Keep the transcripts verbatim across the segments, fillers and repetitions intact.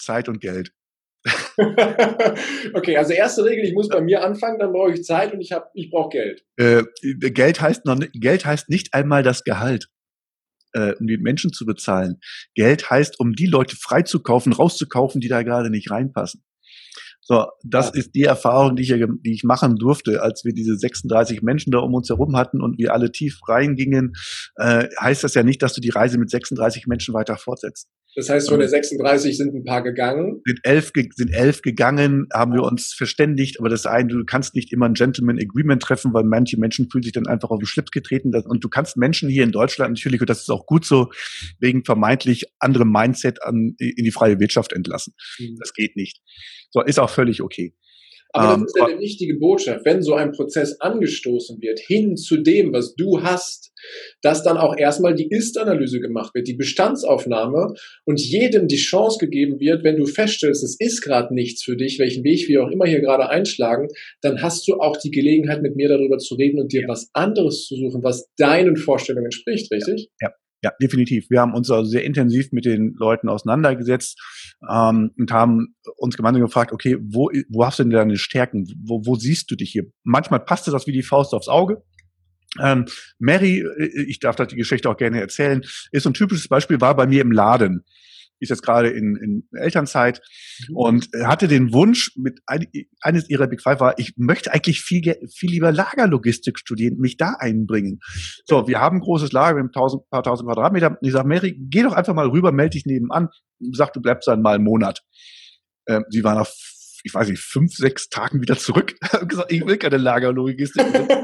Zeit und Geld. Okay, also erste Regel, ich muss bei mir anfangen, dann brauche ich Zeit und ich habe, ich brauche Geld. Äh, Geld heißt noch, Geld heißt nicht einmal das Gehalt, äh, um die Menschen zu bezahlen. Geld heißt, um die Leute freizukaufen, rauszukaufen, die da gerade nicht reinpassen. So, das ja. ist die Erfahrung, die ich, die ich machen durfte, als wir diese sechsunddreißig Menschen da um uns herum hatten und wir alle tief reingingen, äh, heißt das ja nicht, dass du die Reise mit sechsunddreißig Menschen weiter fortsetzt. Das heißt, von der sechsunddreißig sind ein paar gegangen? Sind elf, sind elf gegangen, haben wir uns verständigt, aber das eine, du kannst nicht immer ein Gentleman Agreement treffen, weil manche Menschen fühlen sich dann einfach auf den Schlips getreten. Und du kannst Menschen hier in Deutschland natürlich, und das ist auch gut so, wegen vermeintlich anderem Mindset an, in die freie Wirtschaft entlassen. Mhm. Das geht nicht. So, ist auch völlig okay. Aber das ist ja eine wichtige Botschaft, wenn so ein Prozess angestoßen wird, hin zu dem, was du hast, dass dann auch erstmal die Ist-Analyse gemacht wird, die Bestandsaufnahme und jedem die Chance gegeben wird, wenn du feststellst, es ist gerade nichts für dich, welchen Weg wir auch immer hier gerade einschlagen, dann hast du auch die Gelegenheit, mit mir darüber zu reden und dir ja. was anderes zu suchen, was deinen Vorstellungen entspricht, richtig? Ja. ja. Ja, definitiv. Wir haben uns also sehr intensiv mit den Leuten auseinandergesetzt ähm, und haben uns gemeinsam gefragt, okay, wo, wo hast du denn deine Stärken? Wo, wo siehst du dich hier? Manchmal passt das wie die Faust aufs Auge. Ähm, Mary, ich darf das die Geschichte auch gerne erzählen, ist so ein typisches Beispiel, war bei mir im Laden. Ist jetzt gerade in, in Elternzeit mhm. und hatte den Wunsch, mit ein, eines ihrer Big Five war, ich möchte eigentlich viel, viel lieber Lagerlogistik studieren, mich da einbringen. So, wir haben ein großes Lager, wir haben tausend, paar tausend Quadratmeter. Und ich sage, Mary, geh doch einfach mal rüber, melde dich nebenan. Sag, du bleibst dann mal einen Monat. Ähm, sie war nach, ich weiß nicht, fünf, sechs Tagen wieder zurück. Ich habe gesagt, ich will keine Lagerlogistik.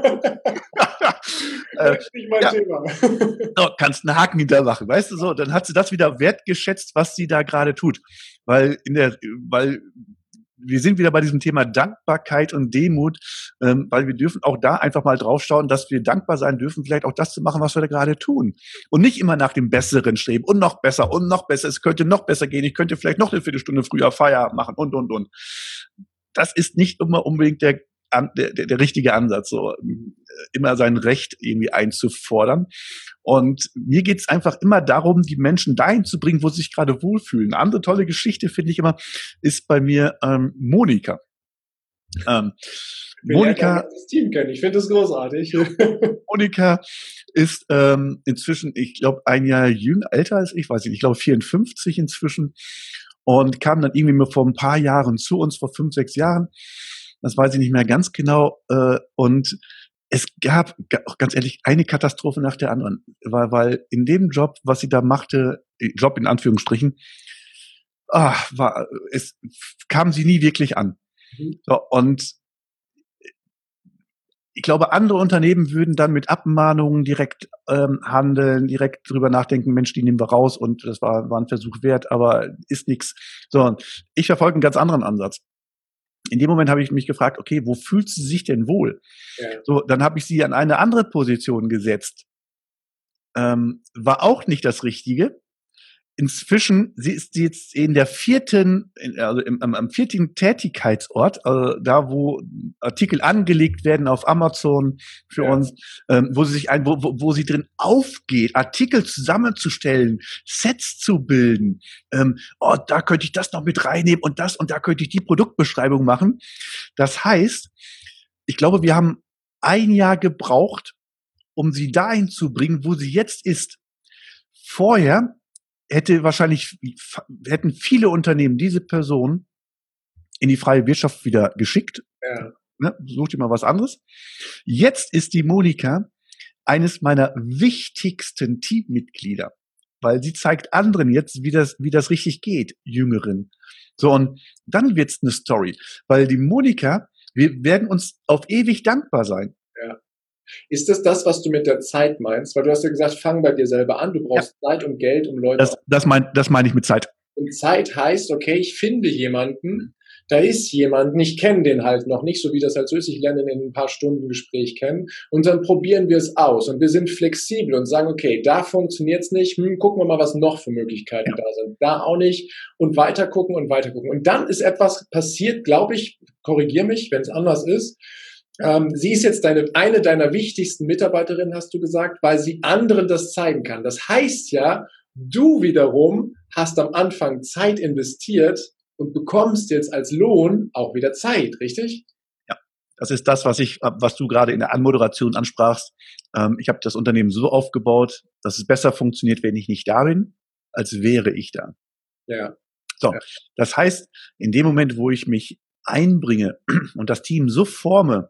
Das ist nicht mein ja. Thema. So, kannst einen Haken hintermachen, weißt du so, dann hat sie das wieder wertgeschätzt, was sie da gerade tut. Weil in der, weil wir sind wieder bei diesem Thema Dankbarkeit und Demut, ähm, weil wir dürfen auch da einfach mal draufschauen, dass wir dankbar sein dürfen, vielleicht auch das zu machen, was wir da gerade tun. Und nicht immer nach dem Besseren streben und noch besser und noch besser, es könnte noch besser gehen, ich könnte vielleicht noch eine Viertelstunde früher Feierabend machen und, und, und. Das ist nicht immer unbedingt der Der, der, der richtige Ansatz, so immer sein Recht irgendwie einzufordern. Und mir geht's einfach immer darum, die Menschen dahin zu bringen, wo sie sich gerade wohlfühlen. Eine andere tolle Geschichte, finde ich immer, ist bei mir ähm, Monika. Ähm, Monika, das Team kennen. Ich finde das großartig. Monika ist ähm, inzwischen, ich glaube, ein Jahr jünger, älter als ich, weiß ich nicht, ich glaube vierundfünfzig inzwischen und kam dann irgendwie mal vor ein paar Jahren zu uns, vor fünf, sechs Jahren. Das weiß ich nicht mehr ganz genau. Äh, und es gab, auch ganz ehrlich, eine Katastrophe nach der anderen. Weil, weil in dem Job, was sie da machte, Job in Anführungsstrichen, ah, war, es kam sie nie wirklich an. Mhm. So, und ich glaube, andere Unternehmen würden dann mit Abmahnungen direkt ähm, handeln, direkt drüber nachdenken, Mensch, die nehmen wir raus und das war, war ein Versuch wert, aber ist nichts. So, ich verfolge einen ganz anderen Ansatz. In dem Moment habe ich mich gefragt, okay, wo fühlt sie sich denn wohl? Ja. So, dann habe ich sie an eine andere Position gesetzt. Ähm, war auch nicht das Richtige. Inzwischen, sie ist jetzt in der vierten, also im, am, am vierten Tätigkeitsort, also da, wo Artikel angelegt werden auf Amazon für ja. uns, ähm, wo sie sich ein, wo, wo, wo sie drin aufgeht, Artikel zusammenzustellen, Sets zu bilden. Ähm, oh, da könnte ich das noch mit reinnehmen und das und da könnte ich die Produktbeschreibung machen. Das heißt, ich glaube, wir haben ein Jahr gebraucht, um sie dahin zu bringen, wo sie jetzt ist. Vorher hätte wahrscheinlich, hätten viele Unternehmen diese Person in die freie Wirtschaft wieder geschickt. Ja. Ne, such dir mal was anderes. Jetzt ist die Monika eines meiner wichtigsten Teammitglieder, weil sie zeigt anderen jetzt, wie das, wie das richtig geht, Jüngeren. So, und dann wird's eine Story, weil die Monika, wir werden uns auf ewig dankbar sein. Ja. Ist das das, was du mit der Zeit meinst? Weil du hast ja gesagt, fang bei dir selber an. Du brauchst ja. Zeit und Geld, um Leute... Das, das meine das mein ich mit Zeit. Und Zeit heißt, okay, ich finde jemanden, da ist jemand, ich kenne den halt noch nicht, so wie das halt so ist, ich lerne den in ein paar Stunden Gespräch kennen und dann probieren wir es aus und wir sind flexibel und sagen, okay, da funktioniert's nicht, hm, gucken wir mal, was noch für Möglichkeiten ja. da sind, da auch nicht und weiter gucken und weiter gucken. Und dann ist etwas passiert, glaube ich, korrigier mich, wenn es anders ist. Ähm, sie ist jetzt deine, eine deiner wichtigsten Mitarbeiterinnen, hast du gesagt, weil sie anderen das zeigen kann. Das heißt ja, du wiederum hast am Anfang Zeit investiert und bekommst jetzt als Lohn auch wieder Zeit, richtig? Ja, das ist das, was ich, was du gerade in der Anmoderation ansprachst. Ähm, ich habe das Unternehmen so aufgebaut, dass es besser funktioniert, wenn ich nicht da bin, als wäre ich da. Ja. So, Ja. das heißt, in dem Moment, wo ich mich einbringe und das Team so forme,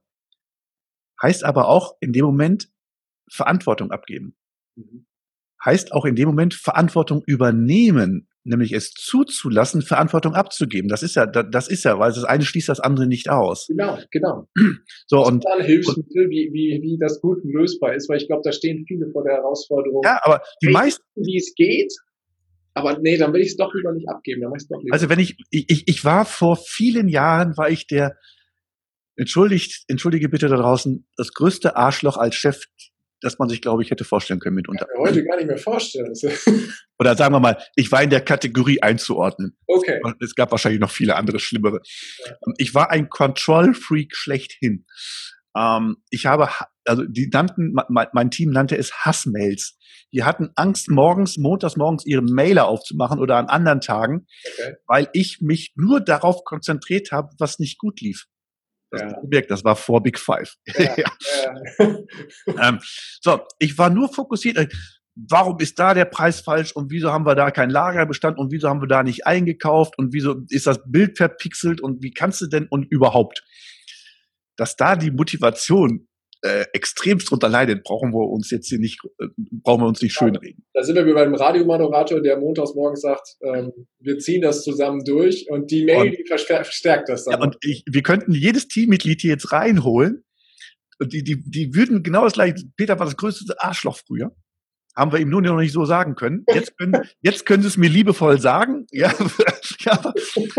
heißt aber auch in dem Moment Verantwortung abgeben. Mhm. Heißt auch in dem Moment Verantwortung übernehmen, nämlich es zuzulassen, Verantwortung abzugeben. Das ist ja, das ist ja, weil das eine schließt das andere nicht aus. Genau, genau. So, Was und, sind und Hilfsmittel, wie, wie, wie das gut lösbar ist, weil ich glaube, da stehen viele vor der Herausforderung, ja, aber die hey, meisten, wie es geht, aber nee, dann will ich es doch lieber nicht abgeben, dann mach ich es doch lieber. also wenn ich, ich, ich war vor vielen Jahren, war ich der, entschuldigt, entschuldige bitte da draußen, das größte Arschloch als Chef, das man sich, glaube ich, hätte vorstellen können mitunter. Kann ich mir heute gar nicht mehr vorstellen. Oder sagen wir mal, ich war in der Kategorie einzuordnen. Okay. Es gab wahrscheinlich noch viele andere schlimmere. Ja. Ich war ein Control-Freak schlechthin. Ähm, ich habe, also die nannten, mein, mein Team nannte es Hassmails. Die hatten Angst, morgens, montags morgens ihre Mailer aufzumachen oder an anderen Tagen, Okay. weil ich mich nur darauf konzentriert habe, was nicht gut lief. Das, Ja. gemerkt, das war vor Big Five. Ja. Ja. Ja. ähm, so, ich war nur fokussiert. Warum ist da der Preis falsch und wieso haben wir da keinen Lagerbestand und wieso haben wir da nicht eingekauft und wieso ist das Bild verpixelt und wie kannst du denn und überhaupt, dass da die Motivation äh, extremst drunter leidet, brauchen wir uns jetzt hier nicht, äh, brauchen wir uns nicht schönreden. Da sind wir bei einem Radiomoderator, der montags morgens sagt, ähm, wir ziehen das zusammen durch und die Mail, und, die verstärkt das dann. Ja, und ich, wir könnten jedes Teammitglied hier jetzt reinholen und die, die, die würden genau das gleiche, Peter war das größte Arschloch früher. Haben wir ihm nur noch nicht so sagen können. Jetzt können, jetzt können sie es mir liebevoll sagen, ja, ja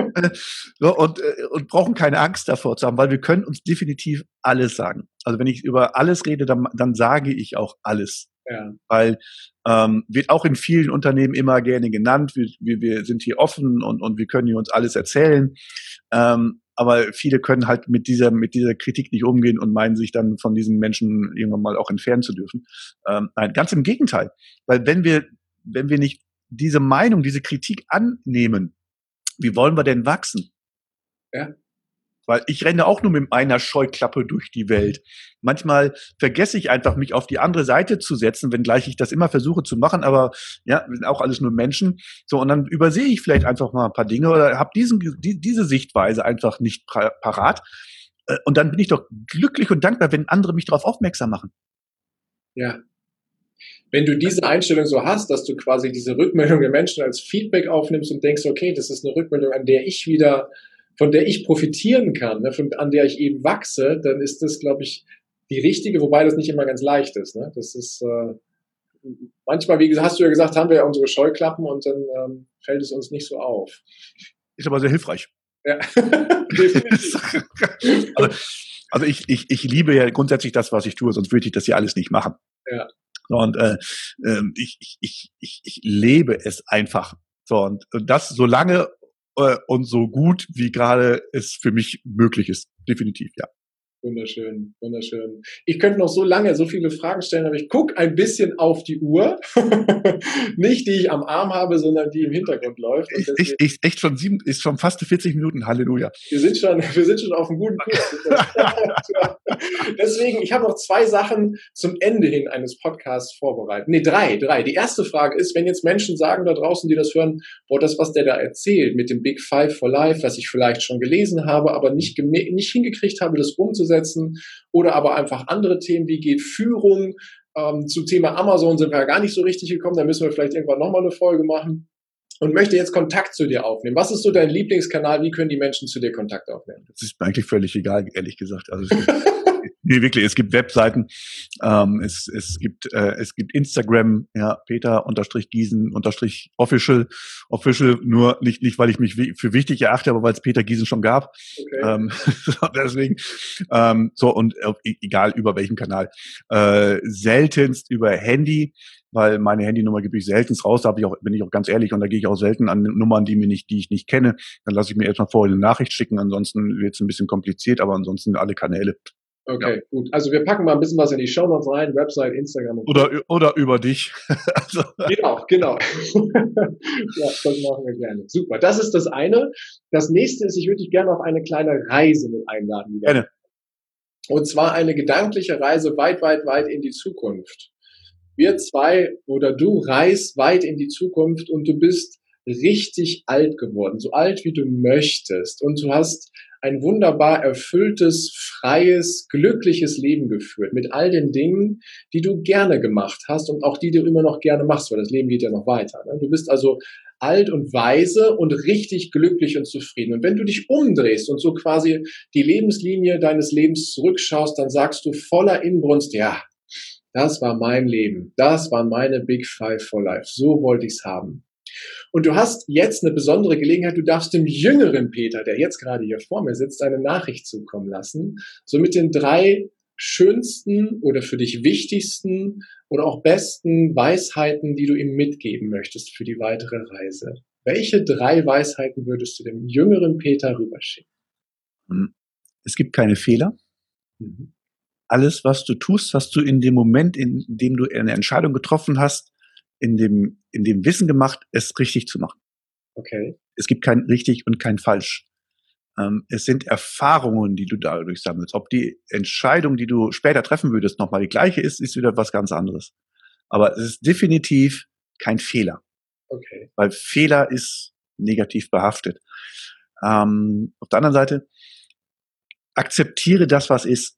so, und, und brauchen keine Angst davor zu haben, weil wir können uns definitiv alles sagen. Also wenn ich über alles rede, dann, dann sage ich auch alles. Ja. Weil ähm, wird auch in vielen Unternehmen immer gerne genannt, wir, wir, wir sind hier offen und, und wir können hier uns alles erzählen. Ähm, aber viele können halt mit dieser, mit dieser Kritik nicht umgehen und meinen sich dann von diesen Menschen irgendwann mal auch entfernen zu dürfen. Ähm, nein, ganz im Gegenteil. Weil wenn wir, wenn wir nicht diese Meinung, diese Kritik annehmen, wie wollen wir denn wachsen? Ja. Weil ich renne auch nur mit einer Scheuklappe durch die Welt. Manchmal vergesse ich einfach, mich auf die andere Seite zu setzen, wenngleich ich das immer versuche zu machen, aber ja, wir sind auch alles nur Menschen. So, und dann übersehe ich vielleicht einfach mal ein paar Dinge oder habe diesen, die, diese Sichtweise einfach nicht parat. Und dann bin ich doch glücklich und dankbar, wenn andere mich darauf aufmerksam machen. Ja. Wenn du diese Einstellung so hast, dass du quasi diese Rückmeldung der Menschen als Feedback aufnimmst und denkst, okay, das ist eine Rückmeldung, an der ich wieder von der ich profitieren kann, ne, von, an der ich eben wachse, dann ist das, glaube ich, die richtige, wobei das nicht immer ganz leicht ist. Ne? Das ist äh, manchmal, wie hast du ja gesagt, haben wir ja unsere Scheuklappen und dann ähm, fällt es uns nicht so auf. Ist aber sehr hilfreich. Ja. also also ich, ich, ich liebe ja grundsätzlich das, was ich tue, sonst würde ich das ja alles nicht machen. Ja. Und äh, ich, ich, ich, ich lebe es einfach. So, und das so lange und so gut, wie gerade es für mich möglich ist. Definitiv, ja. Wunderschön, wunderschön. Ich könnte noch so lange so viele Fragen stellen, aber ich gucke ein bisschen auf die Uhr. Nicht die ich am Arm habe, sondern die im Hintergrund läuft. Ich, ich, ich, echt schon sieben, ist schon fast vierzig Minuten, Halleluja. Wir sind schon, wir sind schon auf einem guten Kurs. Deswegen, ich habe noch zwei Sachen zum Ende hin eines Podcasts vorbereitet. Nee, drei, drei. Die erste Frage ist, wenn jetzt Menschen sagen da draußen, die das hören, boah, das, was der da erzählt mit dem Big Five for Life, was ich vielleicht schon gelesen habe, aber nicht, nicht hingekriegt habe, das umzusetzen, oder aber einfach andere Themen, wie geht Führung, ähm, zum Thema Amazon sind wir ja gar nicht so richtig gekommen, da müssen wir vielleicht irgendwann nochmal eine Folge machen und möchte jetzt Kontakt zu dir aufnehmen. Was ist so dein Lieblingskanal, wie können die Menschen zu dir Kontakt aufnehmen? Das ist mir eigentlich völlig egal, ehrlich gesagt. Also es gibt, nee, wirklich, es gibt Webseiten, ähm, es, es gibt äh, es gibt Instagram, ja, Peter unterstrich Giesen unterstrich official, official, nur nicht nicht, weil ich mich für wichtig erachte, aber weil es Peter Giesen schon gab. Okay. Ähm, deswegen, ähm, so und äh, egal über welchen Kanal. Äh, seltenst über Handy, weil meine Handynummer gebe ich seltenst raus, da hab ich auch, bin ich auch ganz ehrlich, und da gehe ich auch selten an Nummern, die mir nicht, die ich nicht kenne. Dann lasse ich mir erstmal vorher eine Nachricht schicken, ansonsten wird es ein bisschen kompliziert, aber ansonsten alle Kanäle. Okay, ja. Gut. Also wir packen mal ein bisschen was in die Shownotes rein, Website, Instagram. Und oder, oder über dich. Also. Genau, genau. Ja, das machen wir gerne. Super. Das ist das eine. Das nächste ist, ich würde dich gerne auf eine kleine Reise mit einladen. Gerne. Und zwar eine gedankliche Reise weit, weit, weit in die Zukunft. Wir zwei oder du reist weit in die Zukunft und du bist richtig alt geworden, so alt wie du möchtest. Und du hast ein wunderbar erfülltes, freies, glückliches Leben geführt mit all den Dingen, die du gerne gemacht hast und auch die du immer noch gerne machst, weil das Leben geht ja noch weiter. Ne? Du bist also alt und weise und richtig glücklich und zufrieden. Und wenn du dich umdrehst und so quasi die Lebenslinie deines Lebens zurückschaust, dann sagst du voller Inbrunst, ja, das war mein Leben. Das waren meine Big Five for Life. So wollte ich's haben. Und du hast jetzt eine besondere Gelegenheit. Du darfst dem jüngeren Peter, der jetzt gerade hier vor mir sitzt, eine Nachricht zukommen lassen. So mit den drei schönsten oder für dich wichtigsten oder auch besten Weisheiten, die du ihm mitgeben möchtest für die weitere Reise. Welche drei Weisheiten würdest du dem jüngeren Peter rüberschicken? Es gibt keine Fehler. Mhm. Alles, was du tust, hast du in dem Moment, in dem du eine Entscheidung getroffen hast, in dem, in dem Wissen gemacht, es richtig zu machen. Okay. Es gibt kein richtig und kein falsch. Ähm, es sind Erfahrungen, die du dadurch sammelst. Ob die Entscheidung, die du später treffen würdest, nochmal die gleiche ist, ist wieder was ganz anderes. Aber es ist definitiv kein Fehler. Okay. Weil Fehler ist negativ behaftet. Ähm, auf der anderen Seite, akzeptiere das, was ist.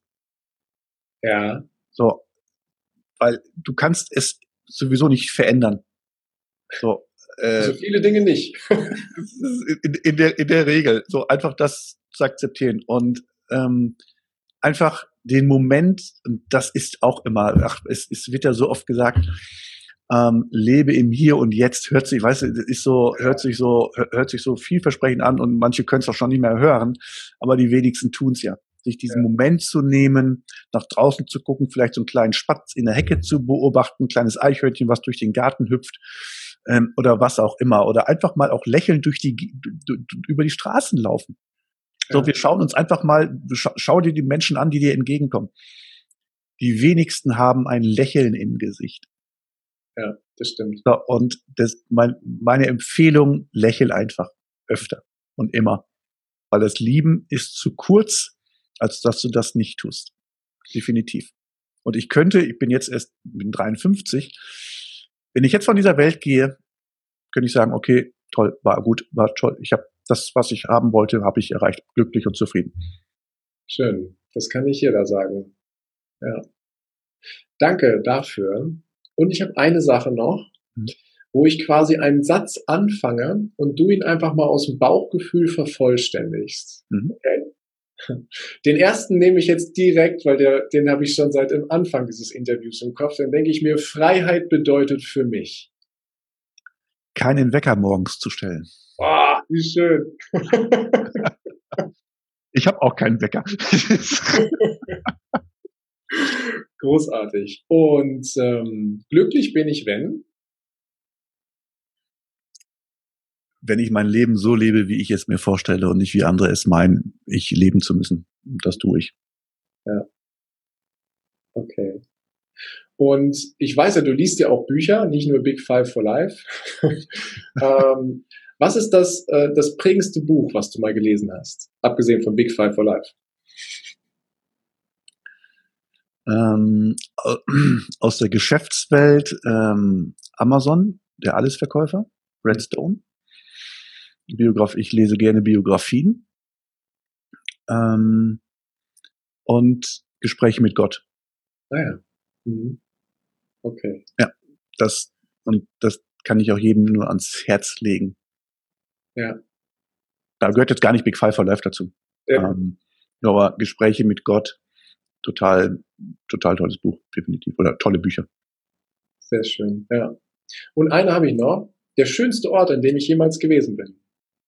Ja. So, weil du kannst es sowieso nicht verändern. So, äh, so viele Dinge nicht. in, in, der, in der Regel. So einfach das zu akzeptieren und ähm, einfach den Moment, und das ist auch immer, ach, es, es wird ja so oft gesagt, ähm, lebe im Hier und Jetzt, hört sich, weißt du, ist so, hört sich so, hört sich so vielversprechend an und manche können es auch schon nicht mehr hören, aber die wenigsten tun es ja. Sich diesen ja. Moment zu nehmen, nach draußen zu gucken, vielleicht so einen kleinen Spatz in der Hecke zu beobachten, ein kleines Eichhörnchen, was durch den Garten hüpft, ähm, oder was auch immer, oder einfach mal auch lächelnd durch die, über die Straßen laufen. So, ja. Wir schauen uns einfach mal, schau, schau dir die Menschen an, die dir entgegenkommen. Die wenigsten haben ein Lächeln im Gesicht. Ja, das stimmt. So, und das, mein, meine Empfehlung, lächel einfach öfter und immer. Weil das Leben ist zu kurz, als dass du das nicht tust. Definitiv. Und ich könnte, ich bin jetzt erst bin dreiundfünfzig, wenn ich jetzt von dieser Welt gehe, könnte ich sagen, okay, toll, war gut, war toll. Ich habe das, was ich haben wollte, habe ich erreicht. Glücklich und zufrieden. Schön. Das kann nicht jeder sagen. Ja. Danke dafür. Und ich habe eine Sache noch, mhm. wo ich quasi einen Satz anfange und du ihn einfach mal aus dem Bauchgefühl vervollständigst. Mhm. Okay? Den ersten nehme ich jetzt direkt, weil der, den habe ich schon seit dem Anfang dieses Interviews im Kopf. Dann denke ich mir, Freiheit bedeutet für mich. Keinen Wecker morgens zu stellen. Oh, wie schön. Ich habe auch keinen Wecker. Großartig. Und ähm, glücklich bin ich, wenn? Wenn ich mein Leben so lebe, wie ich es mir vorstelle und nicht wie andere es meinen, ich leben zu müssen. Das tue ich. Ja. Okay. Und ich weiß ja, du liest ja auch Bücher, nicht nur Big Five for Life. ähm, was ist das, äh, das prägendste Buch, was du mal gelesen hast? Abgesehen von Big Five for Life. Ähm, aus der Geschäftswelt ähm, Amazon, der Allesverkäufer, Redstone. Biograf, ich lese gerne Biografien. Ähm, und Gespräche mit Gott. Ah ja. Mhm. Okay. Ja, das, und das kann ich auch jedem nur ans Herz legen. Ja. Da gehört jetzt gar nicht Big Five for Life dazu. Ja. Ähm, aber Gespräche mit Gott, total, total tolles Buch, definitiv. Oder tolle Bücher. Sehr schön, ja. Und eine habe ich noch. Der schönste Ort, an dem ich jemals gewesen bin.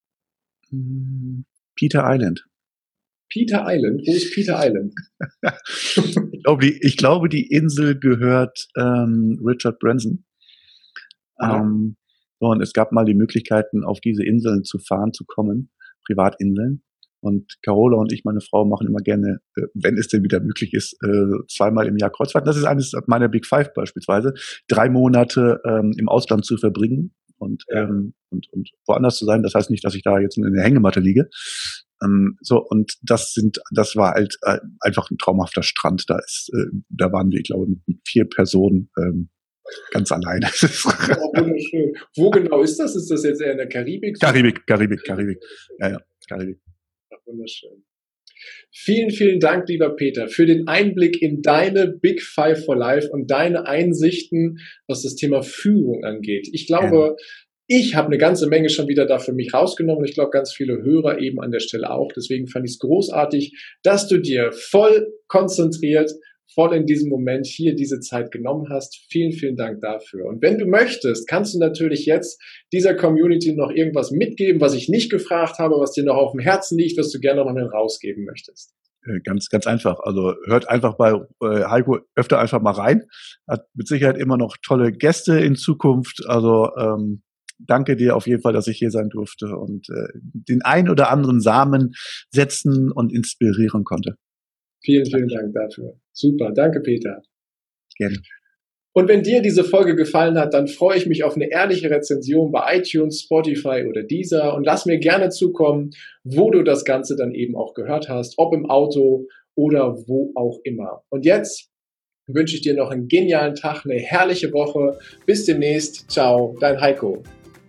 Peter Island. Peter Island? Wo ist Peter Island? ich, glaube, die, ich glaube, die Insel gehört ähm, Richard Branson. Ähm, und es gab mal die Möglichkeiten, auf diese Inseln zu fahren, zu kommen, Privatinseln. Und Carola und ich, meine Frau, machen immer gerne, äh, wenn es denn wieder möglich ist, äh, zweimal im Jahr Kreuzfahrten. Das ist eines meiner Big Five beispielsweise, drei Monate ähm, im Ausland zu verbringen und, ja. ähm, und, und woanders zu sein. Das heißt nicht, dass ich da jetzt in der Hängematte liege. Ähm, so, und das sind, das war halt äh, einfach ein traumhafter Strand. Da ist, äh, da waren wir, ich glaube, mit, mit vier Personen ähm, ganz alleine. Oh, wunderschön. Wo genau ist das? Ist das jetzt eher in der Karibik? Karibik, Karibik, Karibik. Ja, ja, Karibik. Wunderschön. Vielen, vielen Dank, lieber Peter, für den Einblick in deine Big Five for Life und deine Einsichten, was das Thema Führung angeht. Ich glaube, ja. ich habe eine ganze Menge schon wieder da für mich rausgenommen. Ich glaube, ganz viele Hörer eben an der Stelle auch. Deswegen fand ich es großartig, dass du dir voll konzentriert voll in diesem Moment hier diese Zeit genommen hast. Vielen, vielen Dank dafür. Und wenn du möchtest, kannst du natürlich jetzt dieser Community noch irgendwas mitgeben, was ich nicht gefragt habe, was dir noch auf dem Herzen liegt, was du gerne noch mal rausgeben möchtest. Ganz, ganz einfach. Also hört einfach bei äh, Heiko öfter einfach mal rein. Hat mit Sicherheit immer noch tolle Gäste in Zukunft. Also ähm, danke dir auf jeden Fall, dass ich hier sein durfte und äh, den ein oder anderen Samen setzen und inspirieren konnte. Vielen, vielen Dank dafür. Super, danke Peter. Gerne. Und wenn dir diese Folge gefallen hat, dann freue ich mich auf eine ehrliche Rezension bei iTunes, Spotify oder Deezer und lass mir gerne zukommen, wo du das Ganze dann eben auch gehört hast, ob im Auto oder wo auch immer. Und jetzt wünsche ich dir noch einen genialen Tag, eine herrliche Woche. Bis demnächst. Ciao, dein Heiko.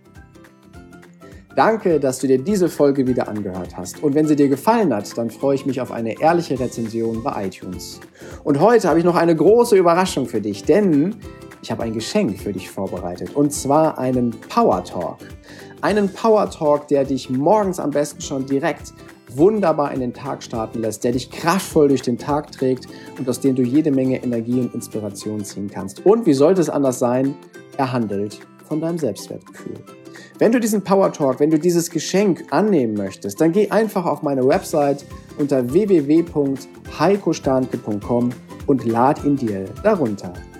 Danke, dass du dir diese Folge wieder angehört hast. Und wenn sie dir gefallen hat, dann freue ich mich auf eine ehrliche Rezension bei iTunes. Und heute habe ich noch eine große Überraschung für dich, denn ich habe ein Geschenk für dich vorbereitet. Und zwar einen Power Talk. Einen Power Talk, der dich morgens am besten schon direkt wunderbar in den Tag starten lässt, der dich kraftvoll durch den Tag trägt und aus dem du jede Menge Energie und Inspiration ziehen kannst. Und wie sollte es anders sein? Er handelt von deinem Selbstwertgefühl. Wenn du diesen Power Talk, wenn du dieses Geschenk annehmen möchtest, dann geh einfach auf meine Website unter w w w punkt heiko starnke punkt com und lad ihn dir darunter.